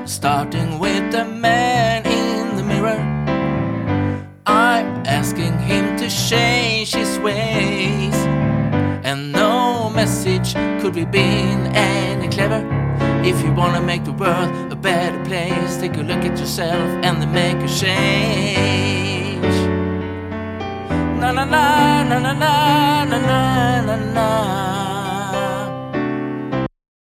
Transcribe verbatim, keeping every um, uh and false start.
starting with the man in the mirror. I'm asking him to change his ways, and no message could be been any clever. If you wanna make the world a better place, take a look at yourself and then make a change. Na na na na na na.